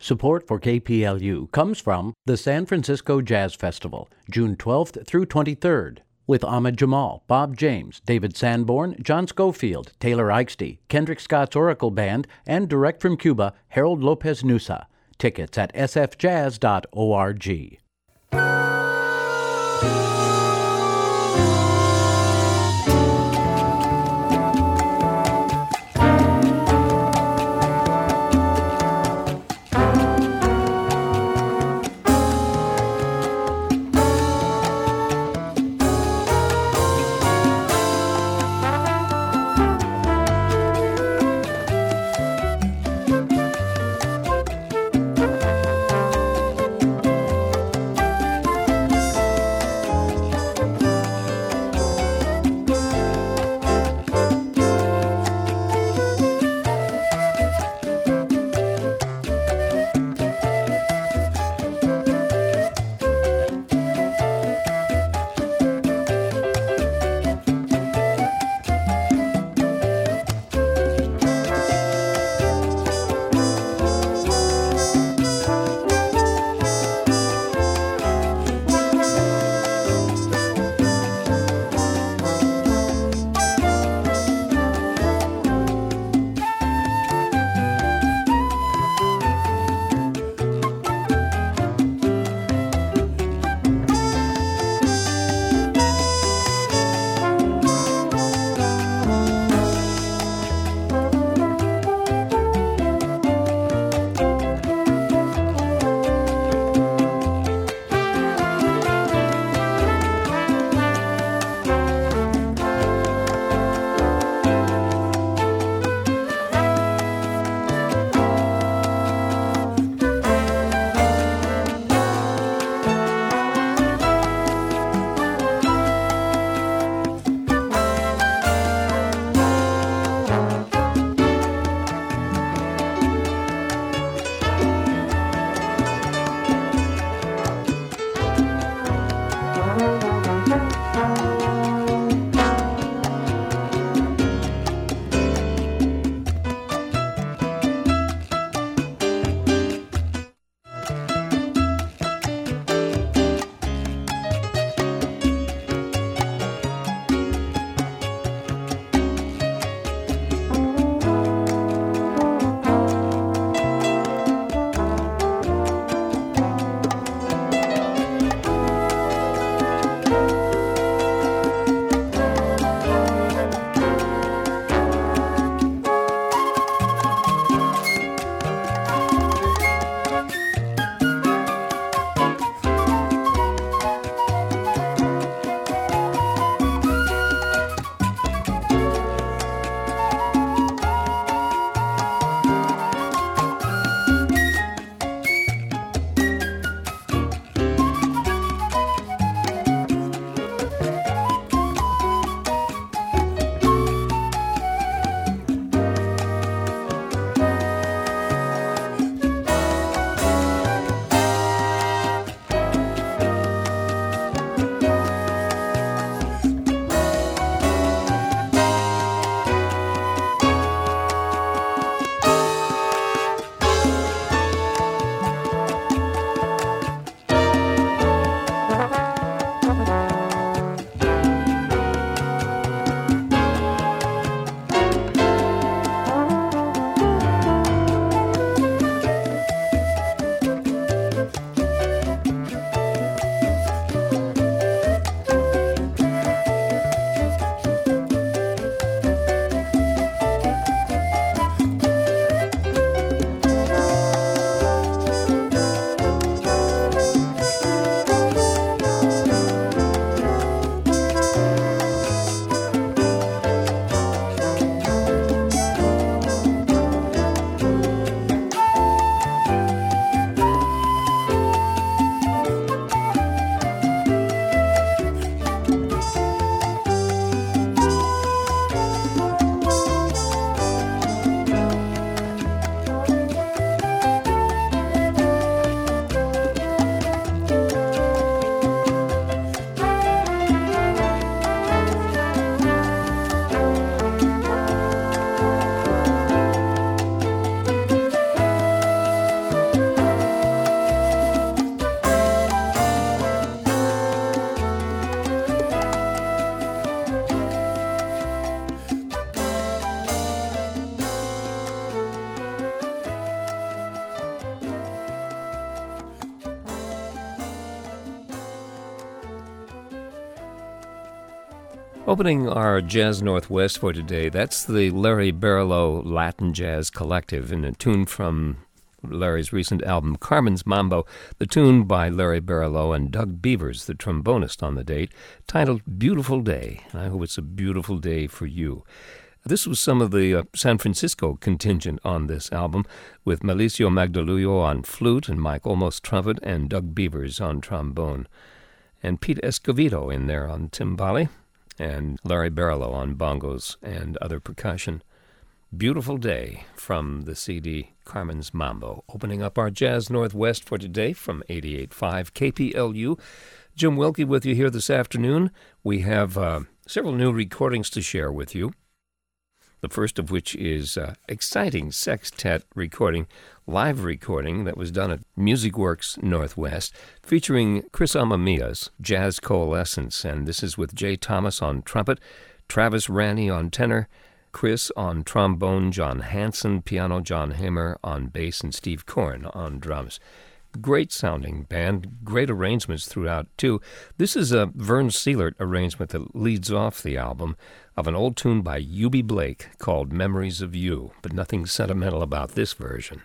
Support for KPLU comes from the San Francisco Jazz Festival, June 12th through 23rd, with Ahmad Jamal, Bob James, David Sanborn, John Schofield, Taylor Eichste, Kendrick Scott's Oracle Band, and direct from Cuba, Harold Lopez Nusa. Tickets at sfjazz.org. Opening our Jazz Northwest for today, that's the Larry Barillow Latin Jazz Collective, in a tune from Larry's recent album, Carmen's Mambo, the tune by Larry Barillow and Doug Beavers, the trombonist on the date, titled Beautiful Day. And I hope it's a beautiful day for you. This was some of the San Francisco contingent on this album, with Malicio Magdalullo on flute and Mike Olmos trumpet and Doug Beavers on trombone. And Pete Escovedo in there on timbali, and Larry Barillow on bongos and other percussion. Beautiful Day from the CD Carmen's Mambo. Opening up our Jazz Northwest for today from 88.5 KPLU. Jim Wilkie with you here this afternoon. We have several new recordings to share with you. The first of which is exciting sextet recording, live recording that was done at MusicWorks Northwest, featuring Chris Amamia's Jazz Coalescence, and this is with Jay Thomas on trumpet, Travis Ranney on tenor, Chris on trombone, John Hanson, piano, John Hamer on bass, and Steve Korn on drums. Great sounding band, great arrangements throughout, too. This is a Vern Seelert arrangement that leads off the album of an old tune by Eubie Blake called Memories of You, but nothing sentimental about this version.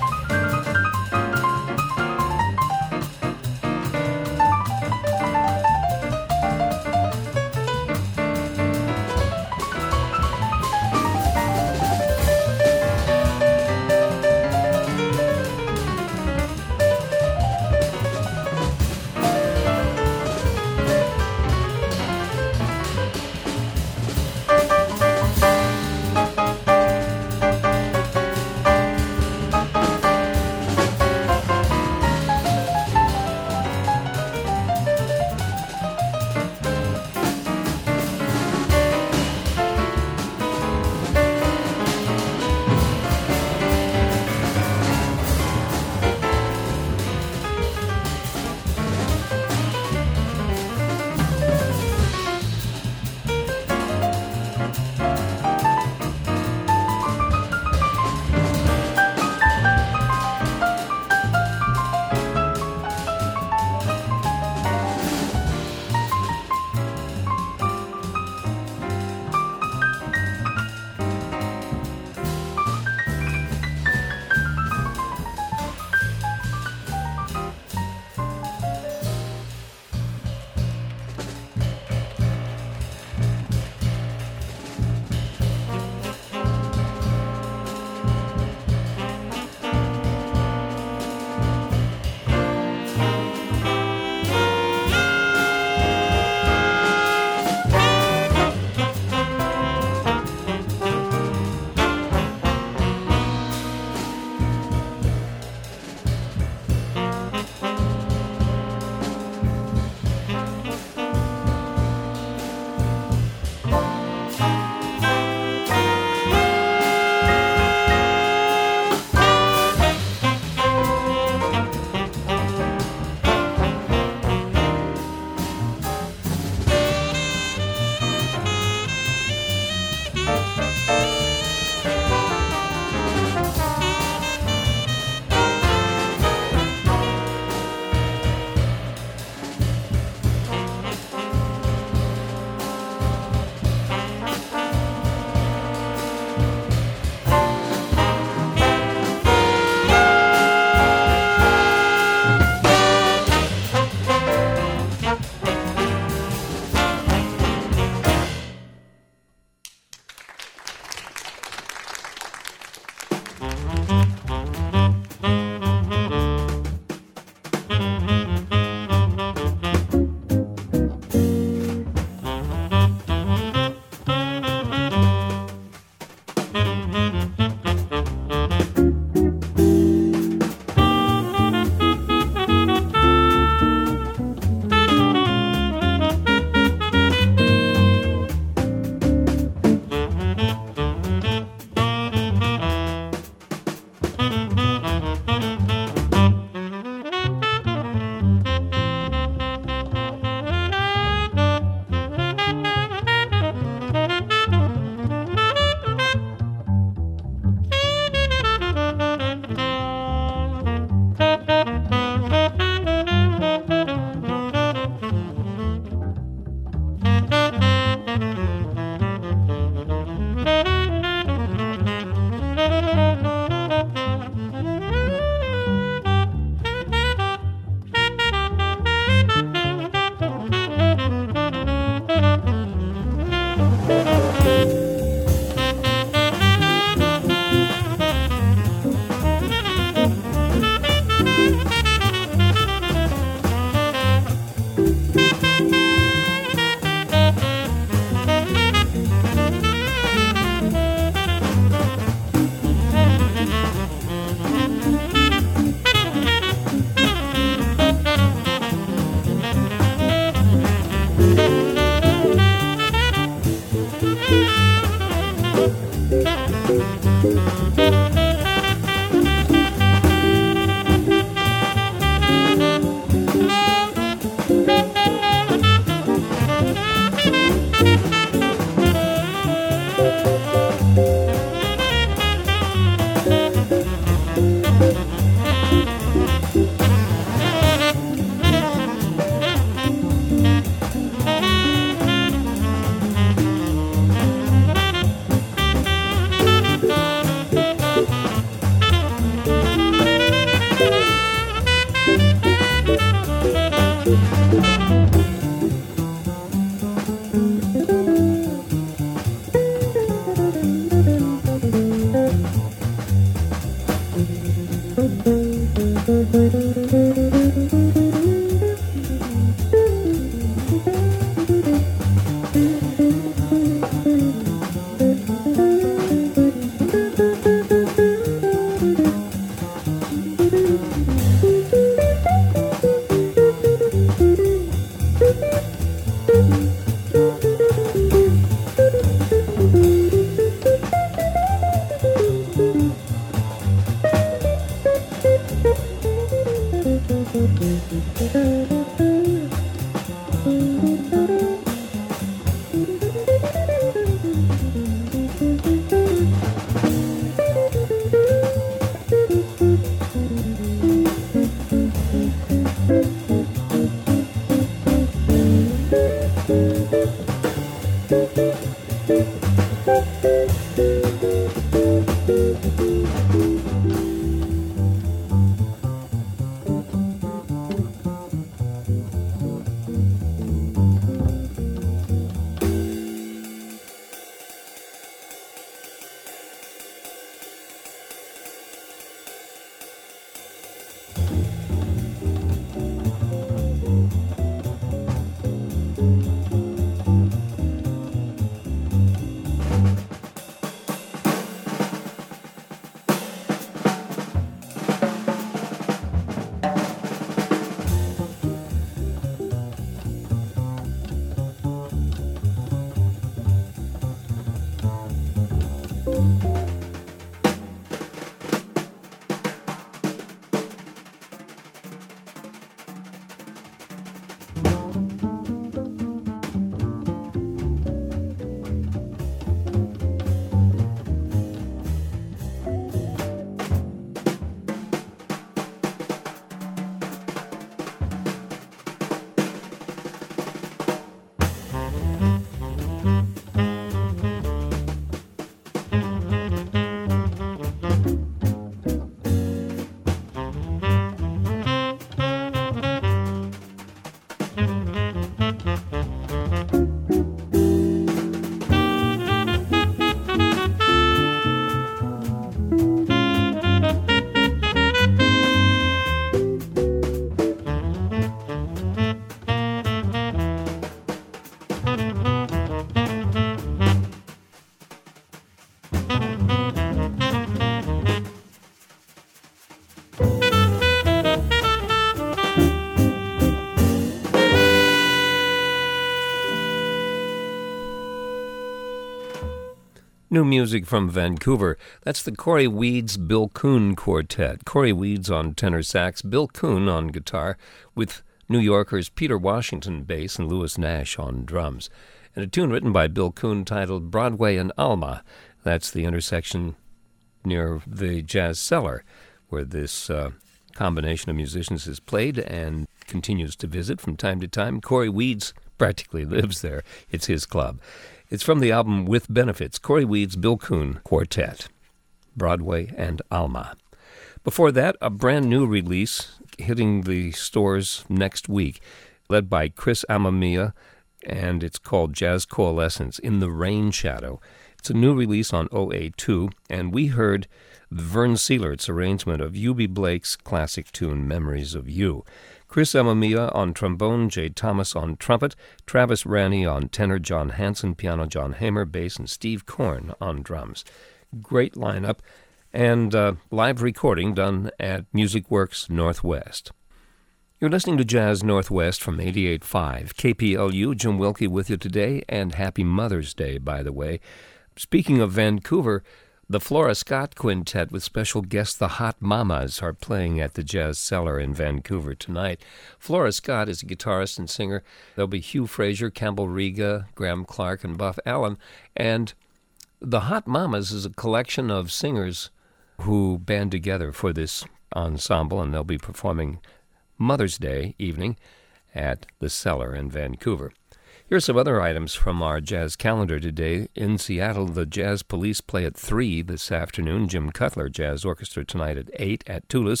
New music from Vancouver. That's the Corey Weeds Bill Coon Quartet. Corey Weeds on tenor sax, Bill Coon on guitar, with New Yorkers Peter Washington bass and Louis Nash on drums. And a tune written by Bill Coon titled Broadway and Alma. That's the intersection near the Jazz Cellar, where this combination of musicians is played and continues to visit from time to time. Corey Weeds practically lives there. It's his club. It's from the album With Benefits, Corey Weeds, Bill Coon Quartet, Broadway and Alma. Before that, a brand new release hitting the stores next week, led by Chris Amamiya, and it's called Jazz Coalescence, In the Rain Shadow. It's a new release on OA2, and we heard Vern Seilert's arrangement of Eubie Blake's classic tune, Memories of You. Chris Amamiya on trombone, Jay Thomas on trumpet, Travis Ranney on tenor, John Hanson, piano, John Hamer, bass, and Steve Korn on drums. Great lineup, and live recording done at Music Works Northwest. You're listening to Jazz Northwest from 88.5 KPLU. Jim Wilkie with you today, and happy Mother's Day, by the way. Speaking of Vancouver, the Flora Scott Quintet with special guests the Hot Mamas are playing at the Jazz Cellar in Vancouver tonight. Flora Scott is a guitarist and singer. There'll be Hugh Fraser, Campbell Riga, Graham Clark, and Buff Allen. And the Hot Mamas is a collection of singers who band together for this ensemble, and they'll be performing Mother's Day evening at the Cellar in Vancouver. Here's some other items from our jazz calendar today. In Seattle, the Jazz Police play at 3 this afternoon. Jim Cutler Jazz Orchestra tonight at 8 at Tula's.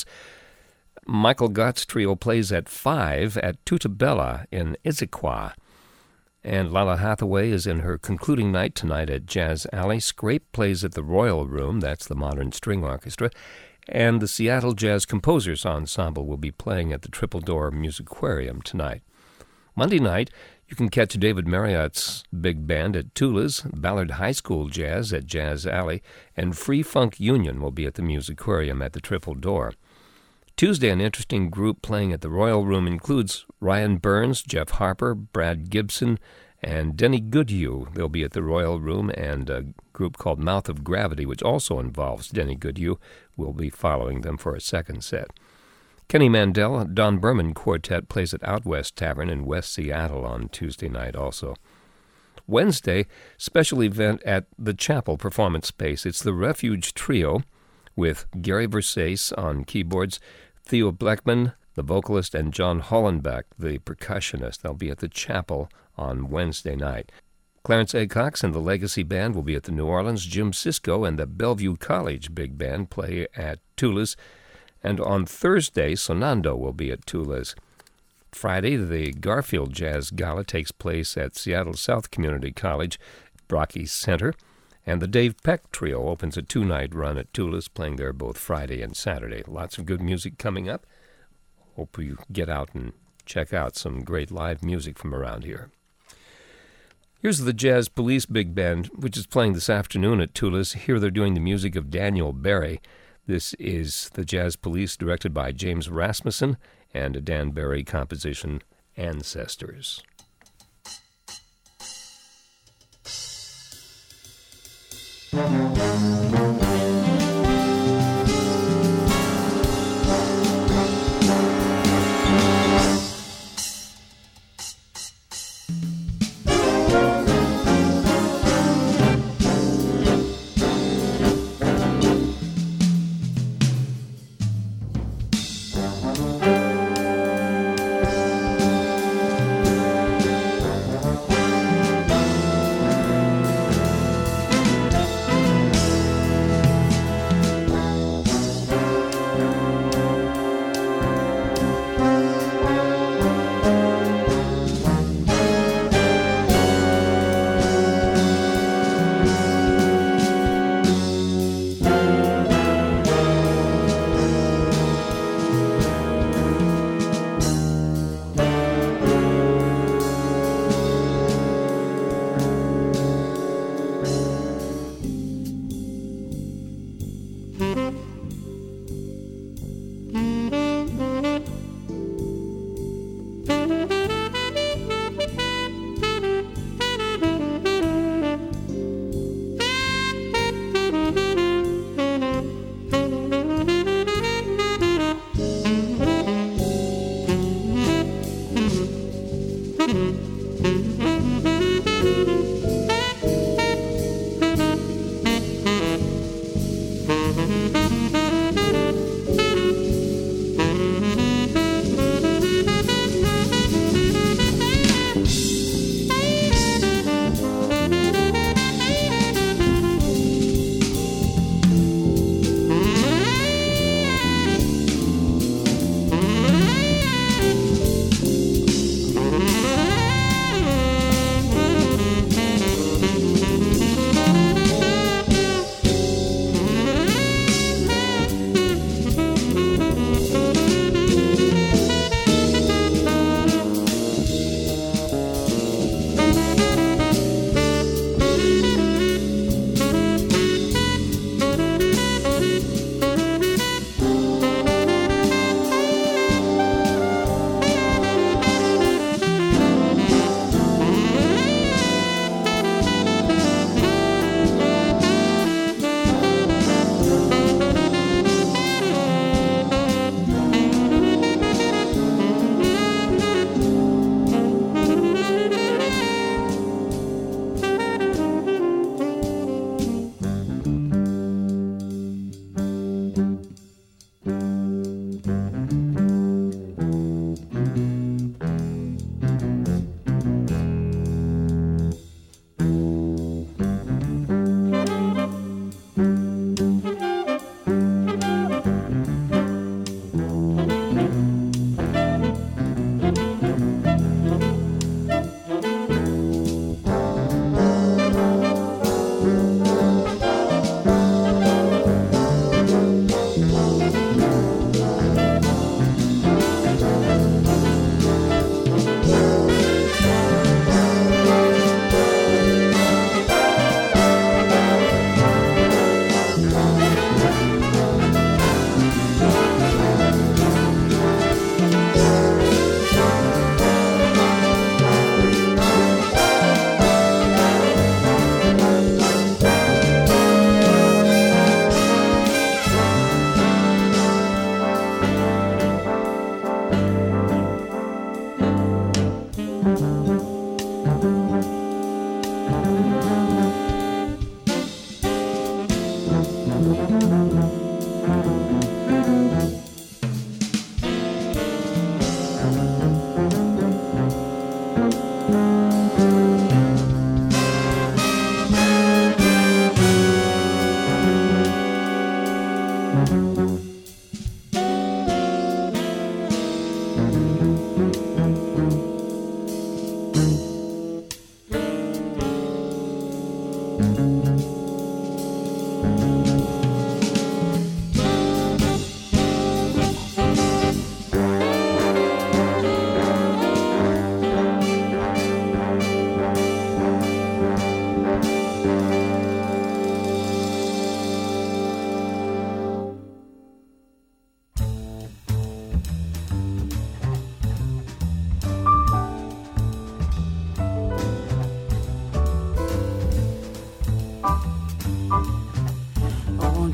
Michael Gott's trio plays at 5 at Tutabella in Issaquah. And Lala Hathaway is in her concluding night tonight at Jazz Alley. Scrape plays at the Royal Room, that's the Modern String Orchestra. And the Seattle Jazz Composers Ensemble will be playing at the Triple Door Musicarium tonight. Monday night, you can catch David Marriott's big band at Tula's, Ballard High School Jazz at Jazz Alley, and Free Funk Union will be at the Musicarium at the Triple Door. Tuesday, an interesting group playing at the Royal Room includes Ryan Burns, Jeff Harper, Brad Gibson, and Denny Goodhue. They'll be at the Royal Room, and a group called Mouth of Gravity, which also involves Denny Goodhue, will be following them for a second set. Kenny Mandel, Don Berman Quartet plays at Out West Tavern in West Seattle on Tuesday night also. Wednesday, special event at the Chapel Performance Space. It's the Refuge Trio with Gary Versace on keyboards, Theo Bleckman, the vocalist, and John Hollenbeck, the percussionist. They'll be at the Chapel on Wednesday night. Clarence A. Cox and the Legacy Band will be at the New Orleans. Jim Sisko and the Bellevue College Big Band play at Tula's. And on Thursday, Sonando will be at Tula's. Friday, the Garfield Jazz Gala takes place at Seattle South Community College, Brocky Center. And the Dave Peck Trio opens a 2-night run at Tula's, playing there both Friday and Saturday. Lots of good music coming up. Hope you get out and check out some great live music from around here. Here's the Jazz Police Big Band, which is playing this afternoon at Tula's. Here they're doing the music of Daniel Barry. This is the Jazz Police, directed by James Rasmussen, and a Dan Barry composition, Ancestors.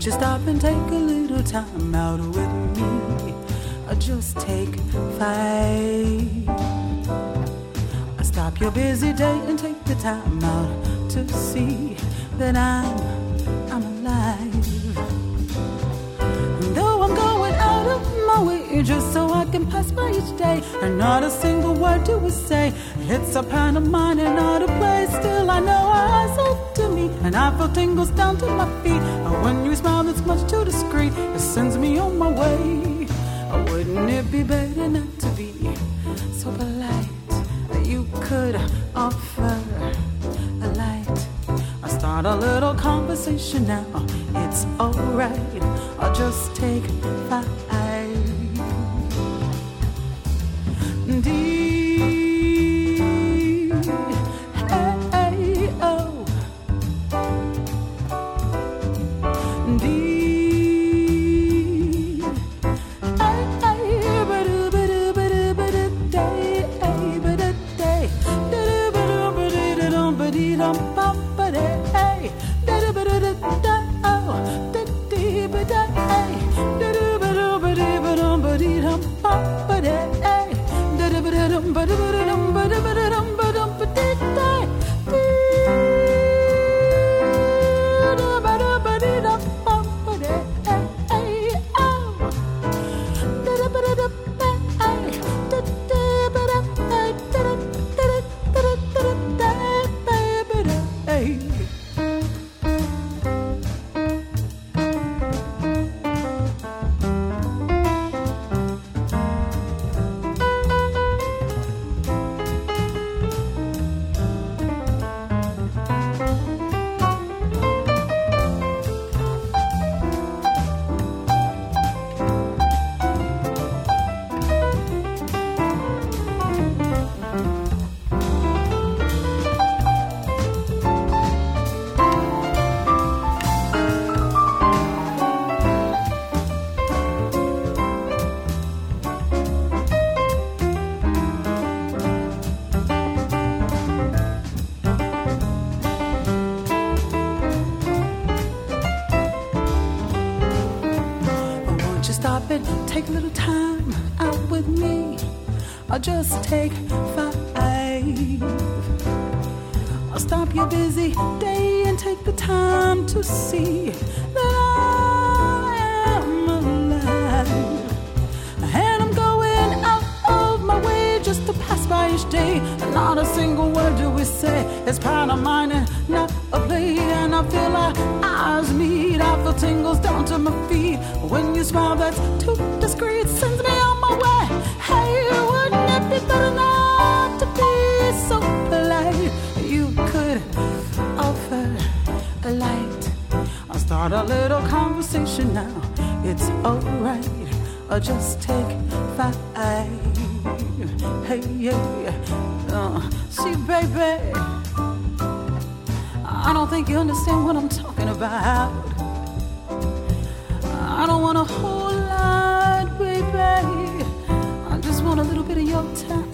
Won't you stop and take a little time out with me? Just take 5. Stop your busy day and take the time out to see that I'm alive. Though I'm going out of my way just so I can pass by each day, and not a single word do we say. It's a pain of mine and not a play. Still I know our eyes open me, and I feel tingles down to my feet. When you smile, that's much too discreet. It sends me on my way. Wouldn't it be better not to be so polite? You could offer a light. I'll start a little conversation now. It's alright. I'll just take 5. Take a little time out with me. I'll just take 5. I'll stop your busy day and take the time to see that I am alive. And I'm going out of my way just to pass by each day, and not a single word do we say. It's part of mine and not a play. And I feel our eyes meet. I feel tingles down to my feet. When you smile, that's too discreet. Sends me on my way. Hey, wouldn't it be better not to be so polite? You could offer a light. I'll start a little conversation now. It's alright. I'll just take 5. Hey, yeah. See, baby, I don't think you understand what I'm talking about. I don't want a whole lot, baby. I just want a little bit of your time.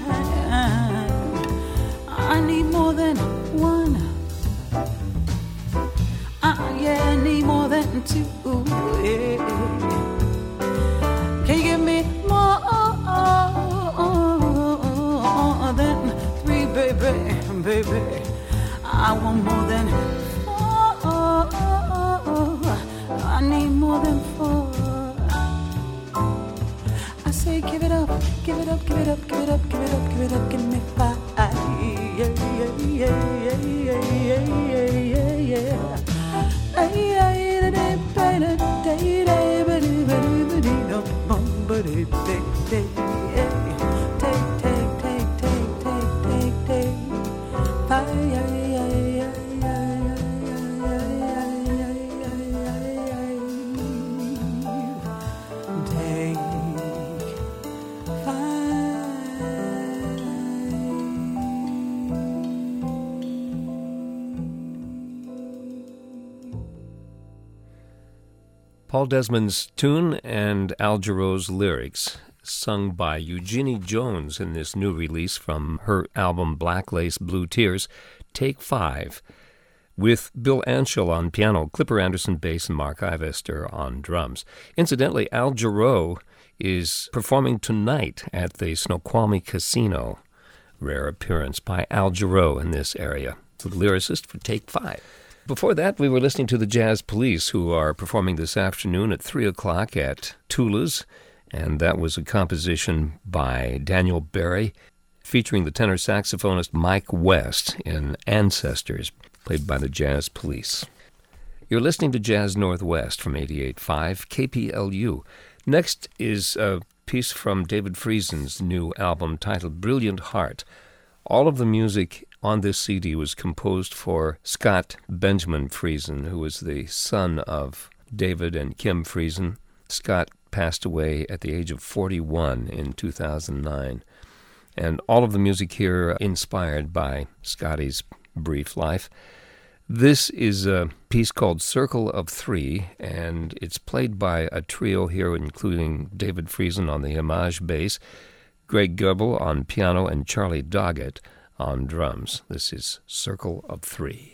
I need more than 1. I need more than 2. Yeah. Can you give me more than 3, baby? I want more than 4. I need more than 4. I say give it up, give it up, give it up, give it up, give it up, give it up, give me 5. Paul Desmond's tune and Al Jarreau's lyrics, sung by Eugenie Jones in this new release from her album Black Lace Blue Tears, Take 5. with Bill Anschel on piano, Clipper Anderson bass, and Mark Ivester on drums. Incidentally, Al Jarreau is performing tonight at the Snoqualmie Casino. Rare appearance by Al Jarreau in this area. The lyricist for Take 5. Before that, we were listening to the Jazz Police, who are performing this afternoon at 3 o'clock at Tula's, and that was a composition by Daniel Barry, featuring the tenor saxophonist Mike West in Ancestors, played by the Jazz Police. You're listening to Jazz Northwest from 88.5 KPLU. Next is a piece from David Friesen's new album titled Brilliant Heart. All of the music on this CD was composed for Scott Benjamin Friesen, who was the son of David and Kim Friesen. Scott passed away at the age of 41 in 2009. And all of the music here inspired by Scotty's brief life. This is a piece called Circle of Three, and it's played by a trio here, including David Friesen on the Image bass, Greg Goebel on piano, and Charlie Doggett on drums. This is Circle of Three.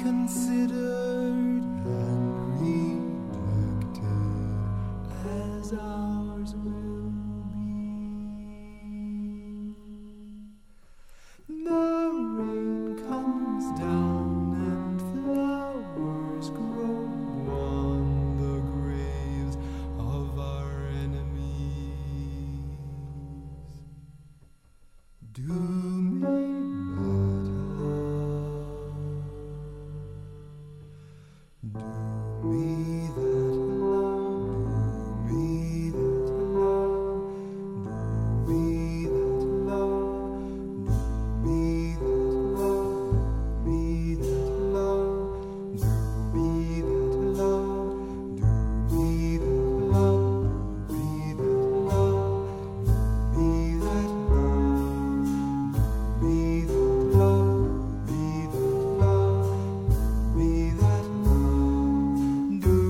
considered and rejected as ours will be. The rain comes down and flowers grow on the graves of our enemies. Do me that love. Do me that love. Do me that love. Do me that love. Do me that love. Me that love. Do me that love. Do me that love. Me that love. Me that love. Me that love. Me that love. Me that love. Do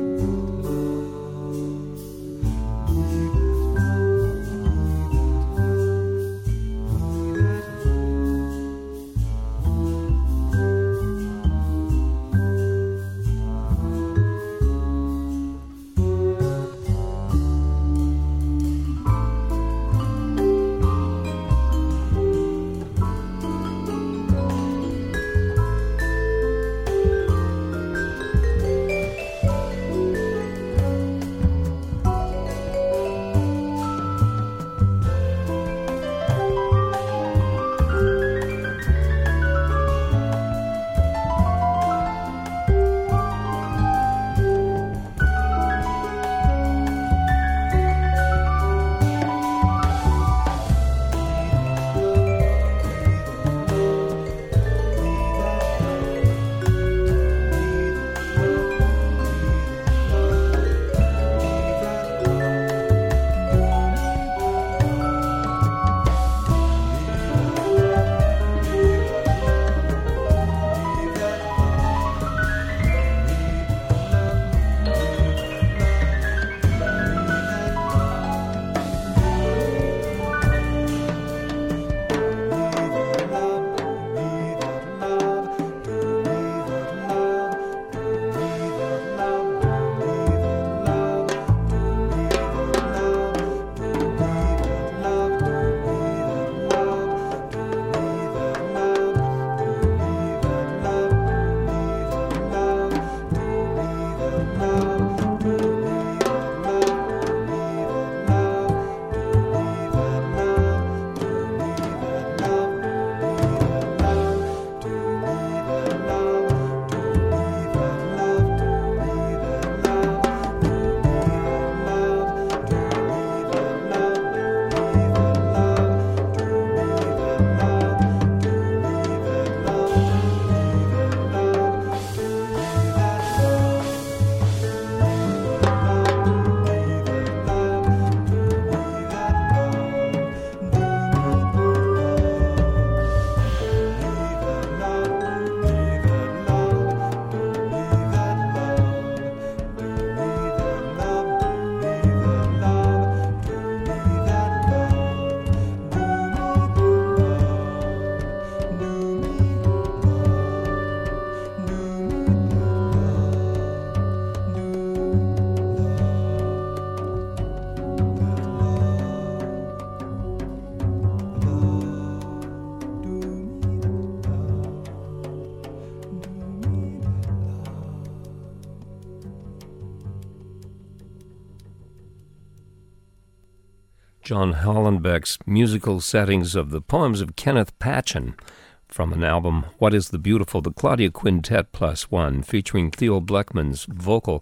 John Hollenbeck's musical settings of the poems of Kenneth Patchen from an album, What is the Beautiful, the Claudia Quintet +1, featuring Theo Bleckman's vocal.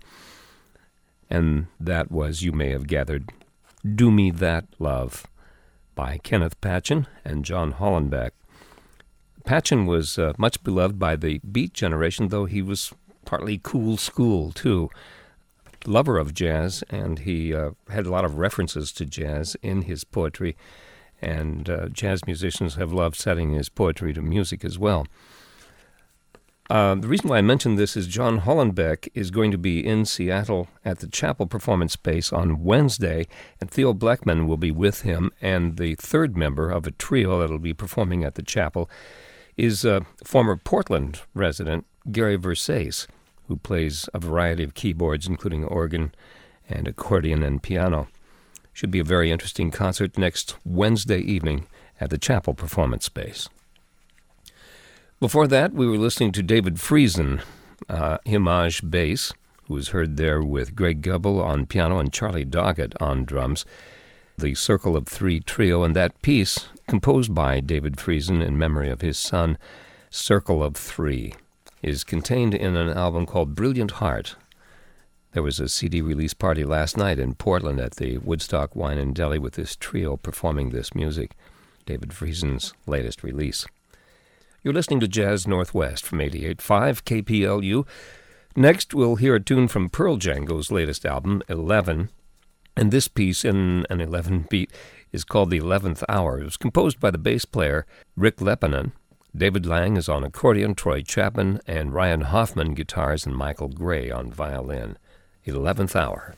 And that was, you may have gathered, Do Me That Love by Kenneth Patchen and John Hollenbeck. Patchen was much beloved by the Beat generation, though he was partly cool school, too. Lover of jazz, and he had a lot of references to jazz in his poetry, and jazz musicians have loved setting his poetry to music as well. The reason why I mentioned this is John Hollenbeck is going to be in Seattle at the Chapel Performance Space on Wednesday, and Theo Bleckman will be with him, and the third member of a trio that will be performing at the Chapel is former Portland resident Gary Versace, who plays a variety of keyboards, including organ and accordion and piano. Should be a very interesting concert next Wednesday evening at the Chapel Performance Space. Before that, we were listening to David Friesen, Himage bass, who was heard there with Greg Gubbel on piano and Charlie Doggett on drums, the Circle of Three trio, and that piece, composed by David Friesen in memory of his son, Circle of Three, is contained in an album called Brilliant Heart. There was a CD release party last night in Portland at the Woodstock Wine and Deli with this trio performing this music, David Friesen's latest release. You're listening to Jazz Northwest from 88.5 KPLU. Next, we'll hear a tune from Pearl Django's latest album, 11, and this piece in an 11-beat is called The 11th Hour. It was composed by the bass player Rick Lepinen. David Lang is on accordion, Troy Chapman, and Ryan Hoffman guitars, and Michael Gray on violin. 11th Hour.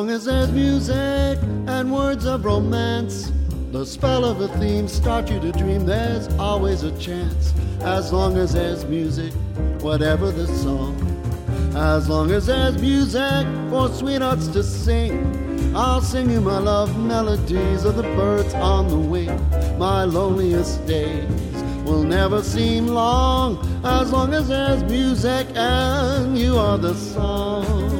long as there's music and words of romance, the spell of a theme start you to dream, there's always a chance. As long as there's music, whatever the song, as long as there's music for sweethearts to sing, I'll sing you my love melodies of the birds on the wing. My loneliest days will never seem long, as long as there's music and you are the song.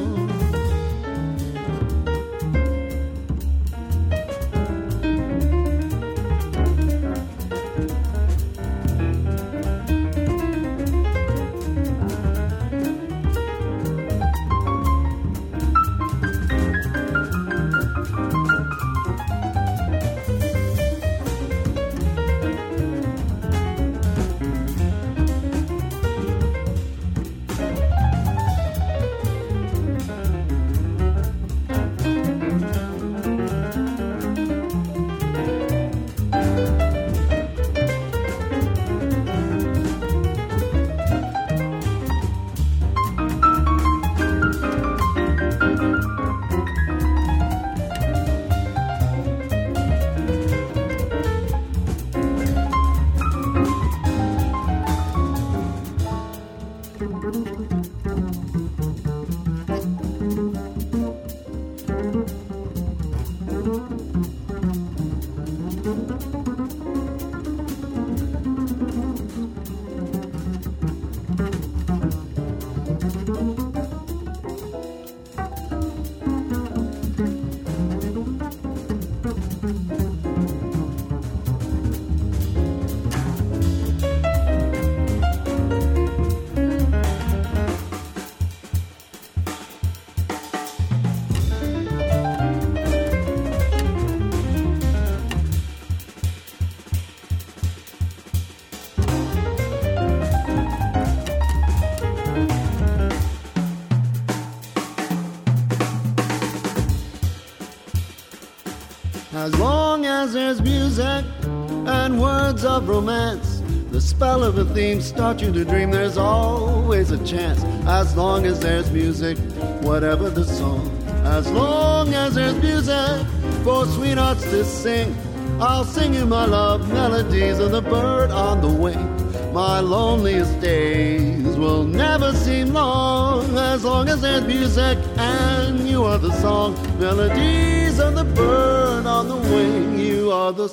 As long as there's music and words of romance, the spell of a theme start you to dream, there's always a chance. As long as there's music, whatever the song, as long as there's music for sweethearts to sing, I'll sing you my love melodies of the bird on the wing. My loneliest days will never seem long, as long as there's music and you are the song. Melodies of the bird on the wing, you are the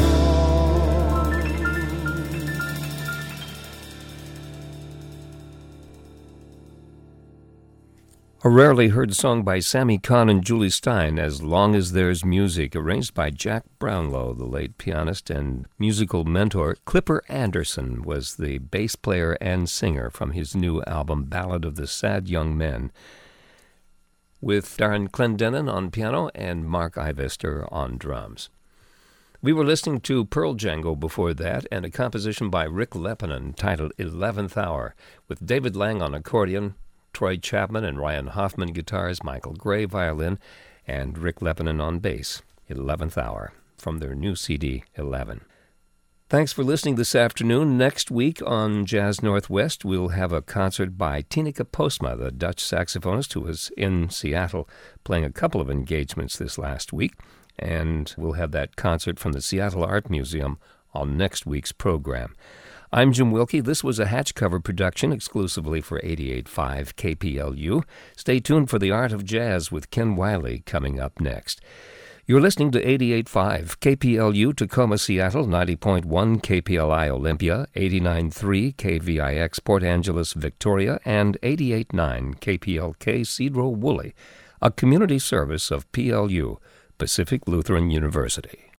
song. A rarely heard song by Sammy Cahn and Julie Stein, As Long as There's Music, arranged by Jack Brownlow, the late pianist and musical mentor. Clipper Anderson was the bass player and singer from his new album, Ballad of the Sad Young Men, with Darren Clendenin on piano and Mark Ivester on drums. We were listening to Pearl Django before that, and a composition by Rick Lepinen titled 11th Hour, with David Lang on accordion, Troy Chapman and Ryan Hoffman guitars, Michael Gray violin, and Rick Lepinen on bass. 11th Hour, from their new CD, 11. Thanks for listening this afternoon. Next week on Jazz Northwest, we'll have a concert by Tineke Postma, the Dutch saxophonist who was in Seattle playing a couple of engagements this last week. And we'll have that concert from the Seattle Art Museum on next week's program. I'm Jim Wilkie. This was a Hatch Cover production exclusively for 88.5 KPLU. Stay tuned for The Art of Jazz with Ken Wiley coming up next. You're listening to 88.5 KPLU Tacoma, Seattle, 90.1 KPLI Olympia, 89.3 KVIX Port Angeles, Victoria, and 88.9 KPLK Cedro Woolley, a community service of PLU, Pacific Lutheran University.